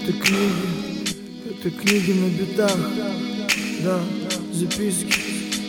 Это книги на битах, да, записки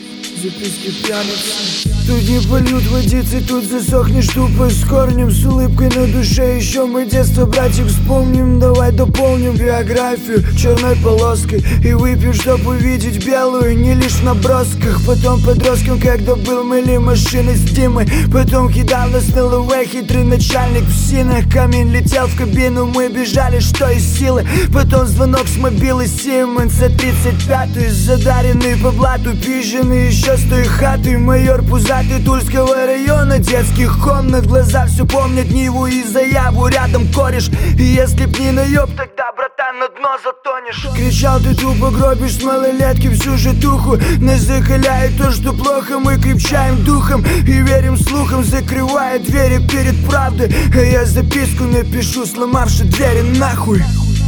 пьяницы. Тут не польют водицы, тут засохнешь тупо с корнем. С улыбкой на душе еще мы детство, братик, вспомним. Давай дополним биографию черной полоской и выпьем, чтоб увидеть белую, не лишь в набросках. Потом подростком, когда был, мыли машины с Димой. Потом кидал нас на ЛВ хитрый начальник в синах. Камень летел в кабину, мы бежали, что из силы. Потом звонок с мобилы Сименса 35-й, задаренный по блату, пиженый еще с той хаты. Майор пузатый Тульского района, детских комнат, глаза все помнят Ниву и заяву, рядом кореш. И если б не наеб, тогда, братан, на дно затонешь. Кричал, ты тупо гробишь с малолетки всю житуху. Нас закаляет то, что плохо, мы крепчаем духом и верим слухам, закрывая двери перед правдой. А я записку напишу, сломавши двери нахуй.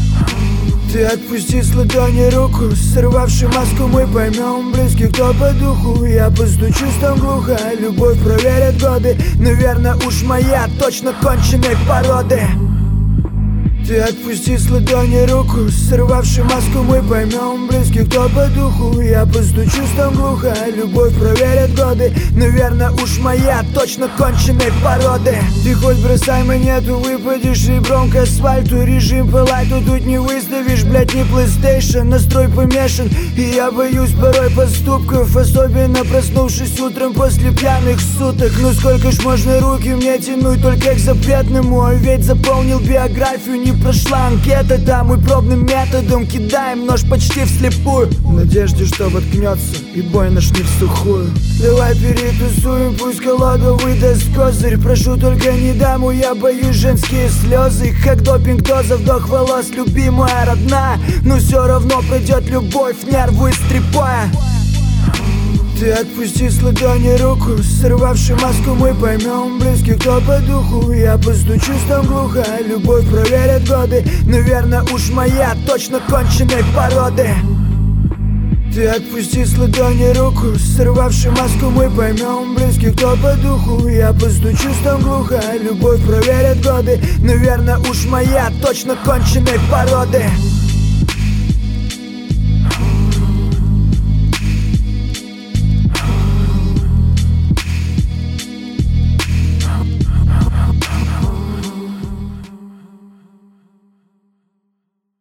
Ты отпусти с ладони руку, сорвавши маску, мы поймем близких, кто по духу. Я постучусь там глухо, любовь проверят годы. Наверное, уж моя, точно конченой породы. Ты отпусти с ладони руку, сорвавши маску, мы поймем близких, кто по духу. Я постучусь там глухо, любовь проверят годы. Наверное, уж моя, точно конченой породы. Ты хоть бросай монету, выпадешь ребром к асфальту. Режим по лайту тут не выставишь, блять, не PlayStation. Настрой помешан, и я боюсь порой поступков, особенно проснувшись утром после пьяных суток. Ну сколько ж можно руки мне тянуть только к запретному? А ведь заполнил биографию, не прошла анкета, да, мы пробным методом кидаем нож почти вслепую, в надежде, что воткнется и бой наш не в сухую. Давай перетусуем, пусть колода выдаст козырь. Прошу, только не даму, я боюсь женские слезы. Как допинг, доза, вдох волос, любимая, родная. Но все равно пройдет любовь, нервы стрипая. Ты отпусти с ладони руку, сорвавши маску, мы поймем близких, кто по духу. Я постучусь там глухо, любовь проверят годы. Наверное, уж моя, точно конченой породы. Ты отпусти с ладони руку, сорвавши маску, мы поймем близких, кто по духу. Я постучусь там глухо, любовь проверят годы. Наверное, уж моя, точно конченой породы.